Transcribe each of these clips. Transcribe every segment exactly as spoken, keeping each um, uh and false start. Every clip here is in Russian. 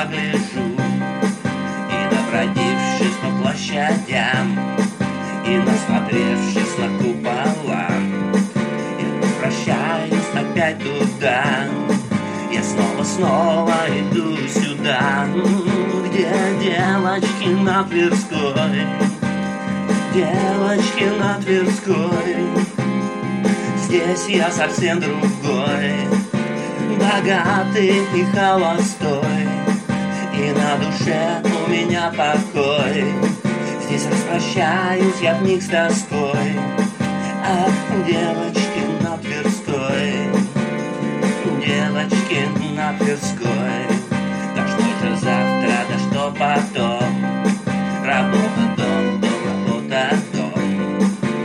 погляжу, и набродившись по площадям, и насмотревшись на купола, я возвращаюсь опять туда. Я снова-снова иду сюда, где девочки на Тверской, девочки на Тверской. Здесь я совсем другой, богатый и холостой, и на душе у меня покой. Здесь распрощаюсь я вмиг с тоской. Ах, девочки на Тверской, девочки на Тверской. Да что же завтра, да что потом? Работа, дом, дом, работа, дом.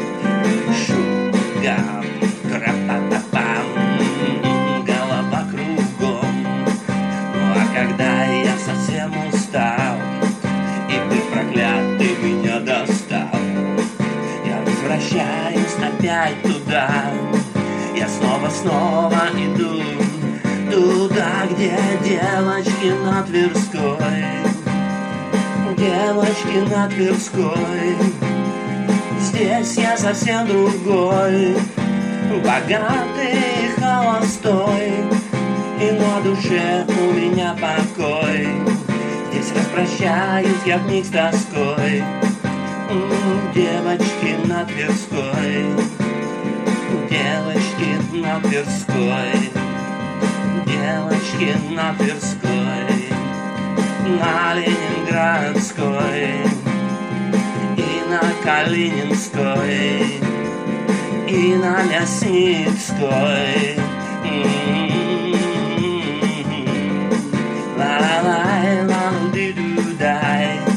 Шугам, тра-па-па-пам, голова кругом. Ну а когда я совсем устал, и ты, проклятый, меня достал, я возвращаюсь опять туда. Я снова-снова иду туда, где девочки на Тверской, девочки на Тверской. Здесь я совсем другой, богатый и холостой, и на душе у меня покой. Здесь распрощаюсь я вмиг с тоской. Девочки на Тверской, девочки на Тверской, девочки на Тверской, на Ленинградской и на Калининской и на Мясницкой. Ла-ла-лай, ла-ду-ду-дай.